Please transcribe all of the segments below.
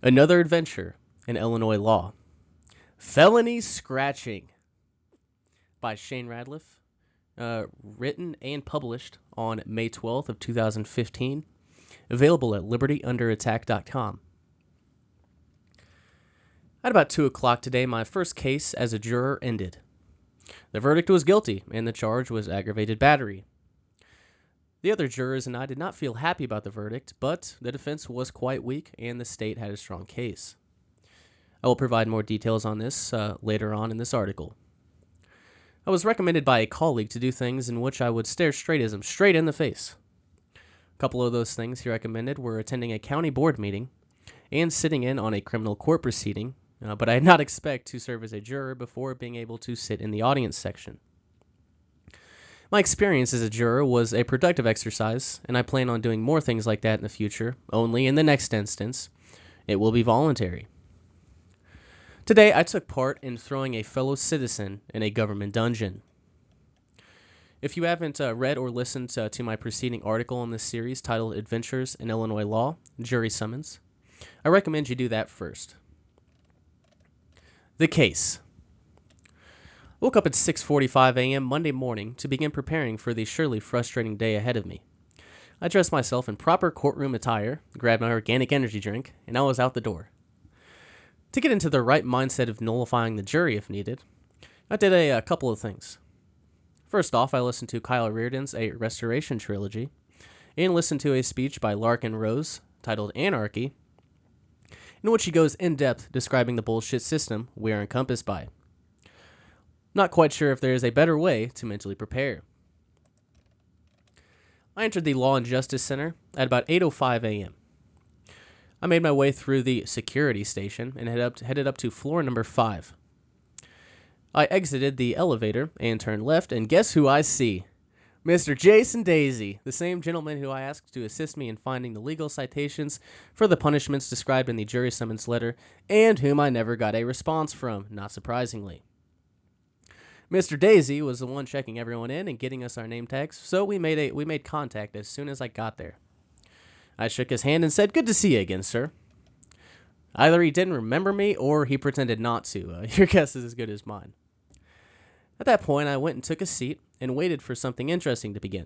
Another adventure in Illinois law. Felony Scratching by Shane Radliff. Written and published on May 12th of 2015. Available at libertyunderattack.com. At about 2 o'clock today, my first case as a juror ended. The verdict was guilty, and the charge was aggravated battery. The other jurors and I did not feel happy about the verdict, but the defense was quite weak, and the state had a strong case. I will provide more details on this later on in this article. I was recommended by a colleague to do things in which I would stare straightism straight in the face. A couple of those things he recommended were attending a county board meeting and sitting in on a criminal court proceeding, but I did not expect to serve as a juror before being able to sit in the audience section. My experience as a juror was a productive exercise, and I plan on doing more things like that in the future, only in the next instance, it will be voluntary. Today, I took part in throwing a fellow citizen in a government dungeon. If you haven't read or listened to my preceding article in this series titled Adventures in Illinois Law, Jury Summons, I recommend you do that first. The case. I woke up at 6:45 a.m. Monday morning to begin preparing for the surely frustrating day ahead of me. I dressed myself in proper courtroom attire, grabbed my organic energy drink, and I was out the door. To get into the right mindset of nullifying the jury if needed, I did a couple of things. First off, I listened to Kyle Reardon's A Restoration Trilogy, and listened to a speech by Larken Rose titled Anarchy, in which he goes in-depth describing the bullshit system we are encompassed by. Not quite sure if there is a better way to mentally prepare. I entered the Law and Justice Center at about 8:05 a.m. I made my way through the security station and headed up to floor number 5. I exited the elevator and turned left, and guess who I see? Mr. Jason Daisy, the same gentleman who I asked to assist me in finding the legal citations for the punishments described in the jury summons letter, and whom I never got a response from, not surprisingly. Mr. Daisy was the one checking everyone in and getting us our name tags, so we made contact as soon as I got there. I shook his hand and said, "Good to see you again, sir." Either he didn't remember me or he pretended not to. Your guess is as good as mine. At that point, I went and took a seat and waited for something interesting to begin.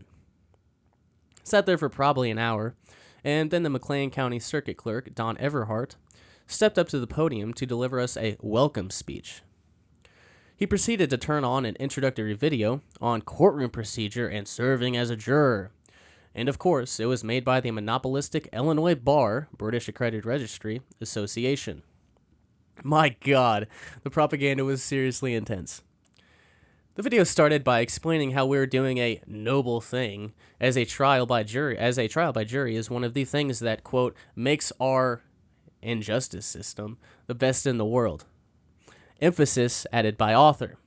Sat there for probably an hour, and then the McLean County Circuit Clerk, Don Everhart, stepped up to the podium to deliver us a welcome speech. He proceeded to turn on an introductory video on courtroom procedure and serving as a juror. And of course, it was made by the monopolistic Illinois Bar, British Accredited Registry Association. My God, the propaganda was seriously intense. The video started by explaining how we were doing a noble thing as a trial by jury is one of the things that, quote, makes our injustice system the best in the world. Emphasis added by author.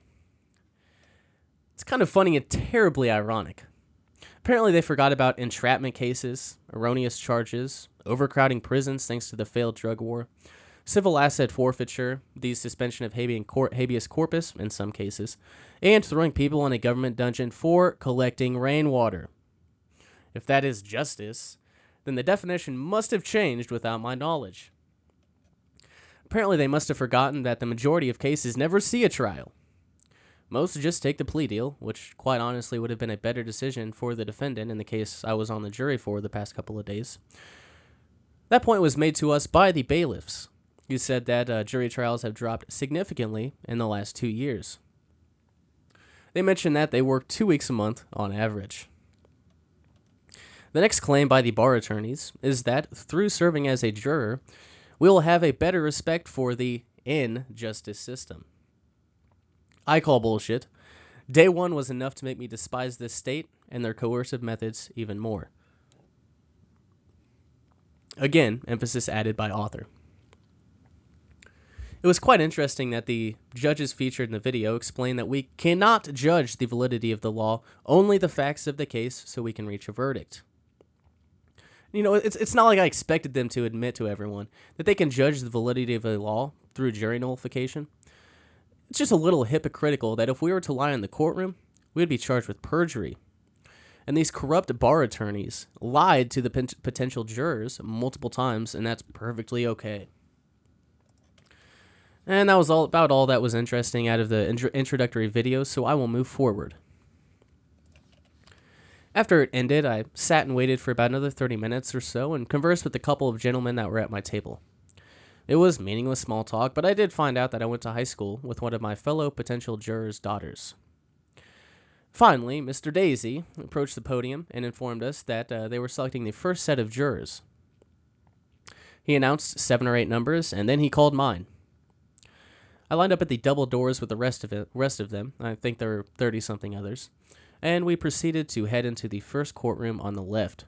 It's kind of funny and terribly ironic. Apparently they forgot about entrapment cases, erroneous charges, overcrowding prisons thanks to the failed drug war, civil asset forfeiture, the suspension of habeas corpus in some cases, and throwing people in a government dungeon for collecting rainwater. If that is justice, then the definition must have changed without my knowledge. Apparently, they must have forgotten that the majority of cases never see a trial. Most just take the plea deal, which quite honestly would have been a better decision for the defendant in the case I was on the jury for the past couple of days. That point was made to us by the bailiffs, who said that jury trials have dropped significantly in the last 2 years. They mentioned that they work 2 weeks a month on average. The next claim by the bar attorneys is that through serving as a juror, we will have a better respect for the injustice system. I call bullshit. Day one was enough to make me despise this state and their coercive methods even more. Again, emphasis added by author. It was quite interesting that the judges featured in the video explained that we cannot judge the validity of the law, only the facts of the case so we can reach a verdict. You know, it's not like I expected them to admit to everyone that they can judge the validity of a law through jury nullification. It's just a little hypocritical that if we were to lie in the courtroom, we would be charged with perjury. And these corrupt bar attorneys lied to the potential jurors multiple times, and that's perfectly okay. And that was all that was interesting out of the introductory video, so I will move forward. After it ended, I sat and waited for about another 30 minutes or so and conversed with a couple of gentlemen that were at my table. It was meaningless small talk, but I did find out that I went to high school with one of my fellow potential jurors' daughters. Finally, Mr. Daisy approached the podium and informed us that they were selecting the first set of jurors. He announced 7 or 8 numbers, and then he called mine. I lined up at the double doors with the rest of them. I think there were 30-something others. And we proceeded to head into the first courtroom on the left.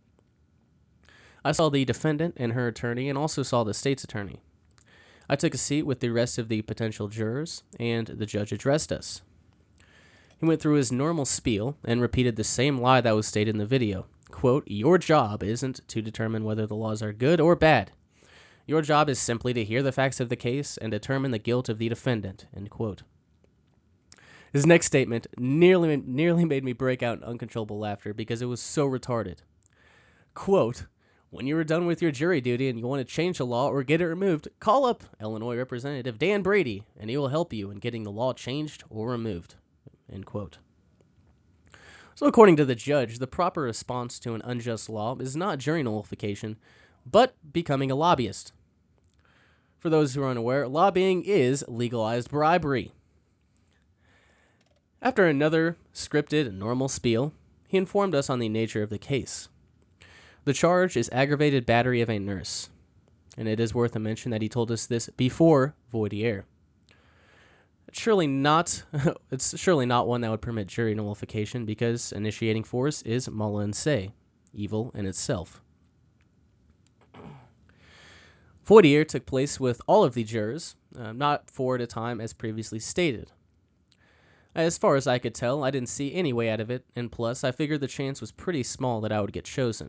I saw the defendant and her attorney and also saw the state's attorney. I took a seat with the rest of the potential jurors, and the judge addressed us. He went through his normal spiel and repeated the same lie that was stated in the video. Quote, "Your job isn't to determine whether the laws are good or bad. Your job is simply to hear the facts of the case and determine the guilt of the defendant." End quote. His next statement nearly made me break out in uncontrollable laughter because it was so retarded. Quote, "When you are done with your jury duty and you want to change the law or get it removed, call up Illinois Representative Dan Brady, and he will help you in getting the law changed or removed." End quote. So according to the judge, the proper response to an unjust law is not jury nullification, but becoming a lobbyist. For those who are unaware, lobbying is legalized bribery. After another scripted normal spiel, he informed us on the nature of the case. The charge is aggravated battery of a nurse, and it is worth a mention that he told us this before voir dire. It's surely not one that would permit jury nullification because initiating force is mala in se, evil in itself. Voir dire took place with all of the jurors, not 4 at a time as previously stated. As far as I could tell, I didn't see any way out of it, and plus, I figured the chance was pretty small that I would get chosen.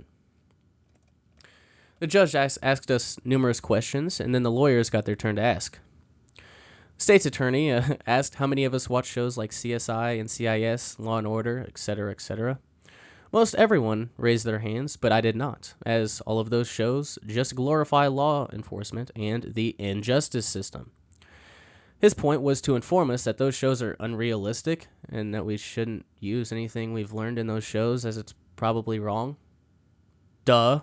The judge asked us numerous questions, and then the lawyers got their turn to ask. State's attorney asked how many of us watch shows like CSI, NCIS, Law & Order, etc., etc. Most everyone raised their hands, but I did not, as all of those shows just glorify law enforcement and the injustice system. His point was to inform us that those shows are unrealistic and that we shouldn't use anything we've learned in those shows as it's probably wrong. Duh.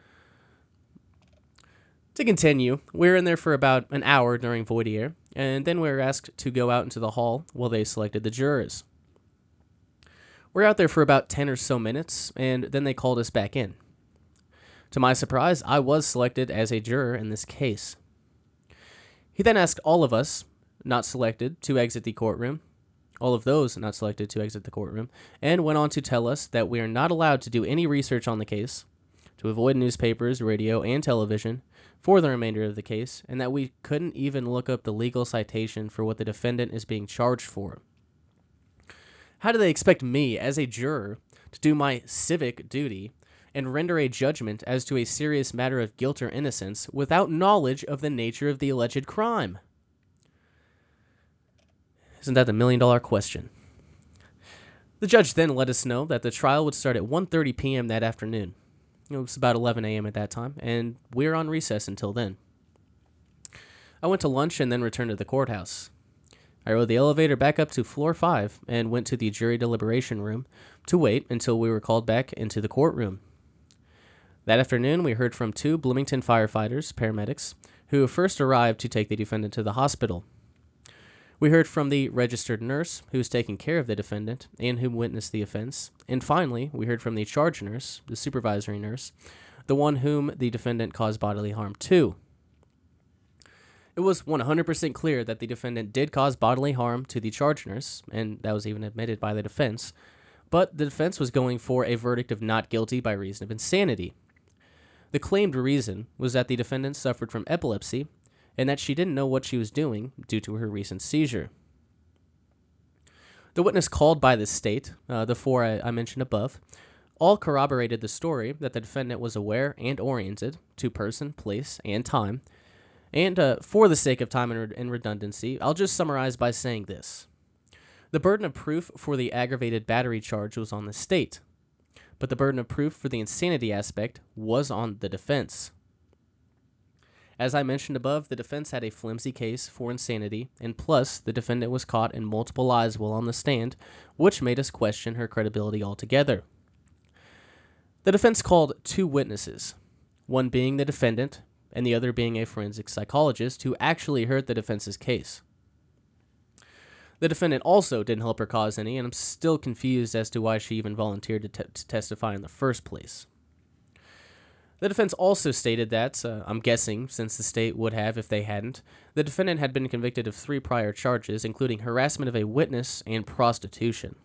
To continue, we were in there for about an hour during voir dire, and then we were asked to go out into the hall while they selected the jurors. We're out there for about 10 or so minutes, and then they called us back in. To my surprise, I was selected as a juror in this case. He then asked all of us not selected to exit the courtroom, and went on to tell us that we are not allowed to do any research on the case, to avoid newspapers, radio, and television for the remainder of the case, and that we couldn't even look up the legal citation for what the defendant is being charged for. How do they expect me, as a juror, to do my civic duty and render a judgment as to a serious matter of guilt or innocence without knowledge of the nature of the alleged crime? Isn't that the million-dollar question? The judge then let us know that the trial would start at 1:30 p.m. that afternoon. It was about 11 a.m. at that time, and we were on recess until then. I went to lunch and then returned to the courthouse. I rode the elevator back up to floor 5 and went to the jury deliberation room to wait until we were called back into the courtroom. That afternoon, we heard from 2 Bloomington firefighters, paramedics, who first arrived to take the defendant to the hospital. We heard from the registered nurse who was taking care of the defendant and who witnessed the offense. And finally, we heard from the charge nurse, the supervisory nurse, the one whom the defendant caused bodily harm to. It was 100% clear that the defendant did cause bodily harm to the charge nurse, and that was even admitted by the defense, but the defense was going for a verdict of not guilty by reason of insanity. The claimed reason was that the defendant suffered from epilepsy and that she didn't know what she was doing due to her recent seizure. The witness called by the state, the 4 I mentioned above, all corroborated the story that the defendant was aware and oriented to person, place, and time. And for the sake of time and redundancy, I'll just summarize by saying this. The burden of proof for the aggravated battery charge was on the state, but the burden of proof for the insanity aspect was on the defense. As I mentioned above, the defense had a flimsy case for insanity, and plus, the defendant was caught in multiple lies while on the stand, which made us question her credibility altogether. The defense called two witnesses, one being the defendant, and the other being a forensic psychologist who actually heard the defense's case. The defendant also didn't help her cause any, and I'm still confused as to why she even volunteered to testify in the first place. The defense also stated that, I'm guessing, since the state would have if they hadn't, the defendant had been convicted of 3 prior charges, including harassment of a witness and prostitution.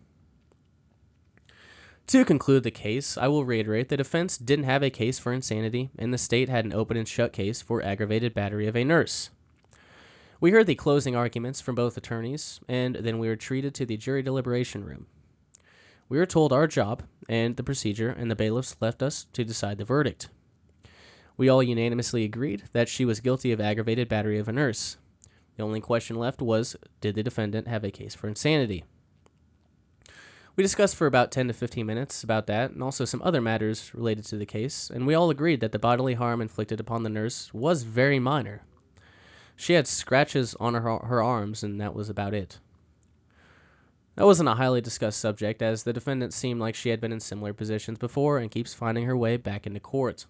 To conclude the case, I will reiterate the defense didn't have a case for insanity, and the state had an open and shut case for aggravated battery of a nurse. We heard the closing arguments from both attorneys, and then we were treated to the jury deliberation room. We were told our job and the procedure, and the bailiffs left us to decide the verdict. We all unanimously agreed that she was guilty of aggravated battery of a nurse. The only question left was, did the defendant have a case for insanity? We discussed for about 10 to 15 minutes about that, and also some other matters related to the case, and we all agreed that the bodily harm inflicted upon the nurse was very minor. She had scratches on her arms, and that was about it. That wasn't a highly discussed subject, as the defendant seemed like she had been in similar positions before and keeps finding her way back into court.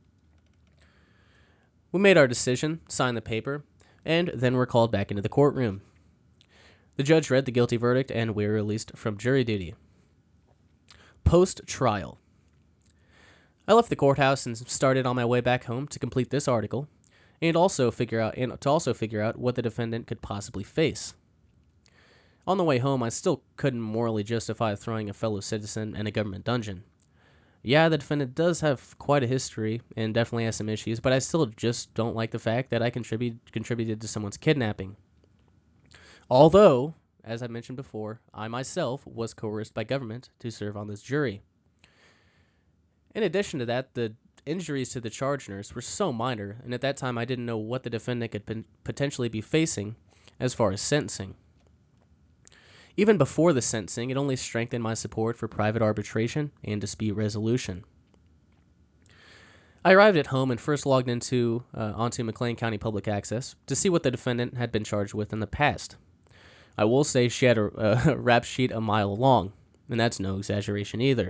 We made our decision, signed the paper, and then were called back into the courtroom. The judge read the guilty verdict, and we were released from jury duty. Post-trial. I left the courthouse and started on my way back home to complete this article, and to also figure out what the defendant could possibly face. On the way home, I still couldn't morally justify throwing a fellow citizen in a government dungeon. Yeah, the defendant does have quite a history and definitely has some issues, but I still just don't like the fact that I contributed to someone's kidnapping. Although, as I mentioned before, I myself was coerced by government to serve on this jury. In addition to that, the injuries to the charge nurse were so minor, and at that time I didn't know what the defendant could potentially be facing as far as sentencing. Even before the sentencing, it only strengthened my support for private arbitration and dispute resolution. I arrived at home and first logged onto McLean County Public Access to see what the defendant had been charged with in the past. I will say she had a rap sheet a mile long, and that's no exaggeration either.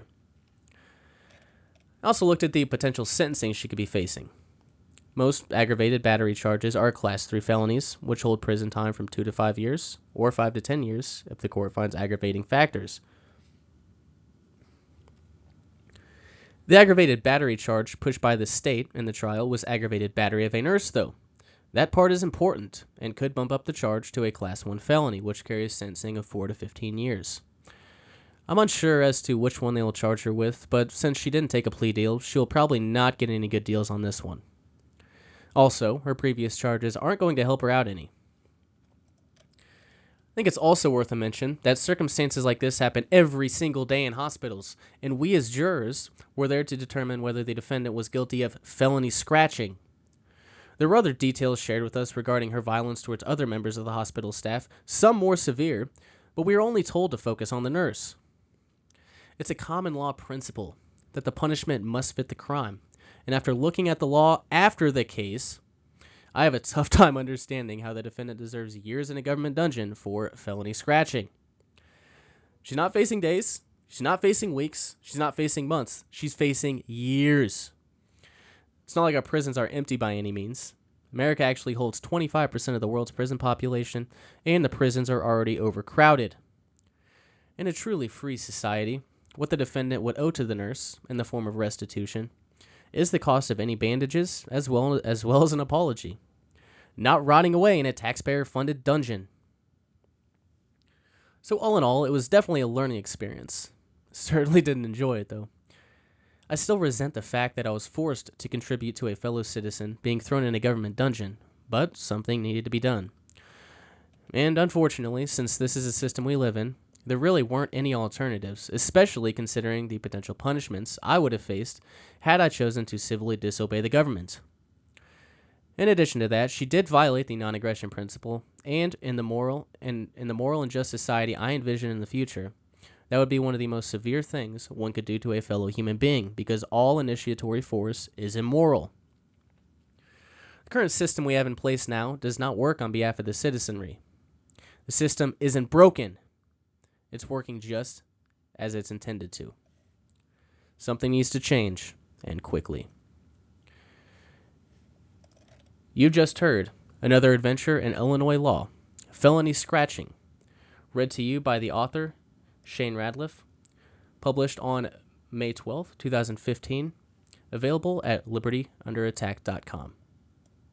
I also looked at the potential sentencing she could be facing. Most aggravated battery charges are Class 3 felonies, which hold prison time from 2 to 5 years, or 5 to 10 years if the court finds aggravating factors. The aggravated battery charge pushed by the state in the trial was aggravated battery of a nurse, though. That part is important, and could bump up the charge to a Class 1 felony, which carries sentencing of 4 to 15 years. I'm unsure as to which one they will charge her with, but since she didn't take a plea deal, she'll probably not get any good deals on this one. Also, her previous charges aren't going to help her out any. I think it's also worth a mention that circumstances like this happen every single day in hospitals, and we as jurors were there to determine whether the defendant was guilty of felony scratching. There were other details shared with us regarding her violence towards other members of the hospital staff, some more severe, but we were only told to focus on the nurse. It's a common law principle that the punishment must fit the crime, and after looking at the law after the case, I have a tough time understanding how the defendant deserves years in a government dungeon for felony scratching. She's not facing days, she's not facing weeks, she's not facing months, she's facing years. It's not like our prisons are empty by any means. America actually holds 25% of the world's prison population, and the prisons are already overcrowded. In a truly free society, what the defendant would owe to the nurse, in the form of restitution, is the cost of any bandages as well as an apology. Not rotting away in a taxpayer-funded dungeon. So all in all, it was definitely a learning experience. Certainly didn't enjoy it, though. I still resent the fact that I was forced to contribute to a fellow citizen being thrown in a government dungeon, but something needed to be done. And unfortunately, since this is a system we live in, there really weren't any alternatives, especially considering the potential punishments I would have faced had I chosen to civilly disobey the government. In addition to that, she did violate the non-aggression principle, and in the moral and just society I envision in the future, that would be one of the most severe things one could do to a fellow human being, because all initiatory force is immoral. The current system we have in place now does not work on behalf of the citizenry. The system isn't broken. It's working just as it's intended to. Something needs to change, and quickly. You just heard another adventure in Illinois law, Felony Scratching, read to you by the author, Shane Radliff, published on May 12, 2015, available at libertyunderattack.com.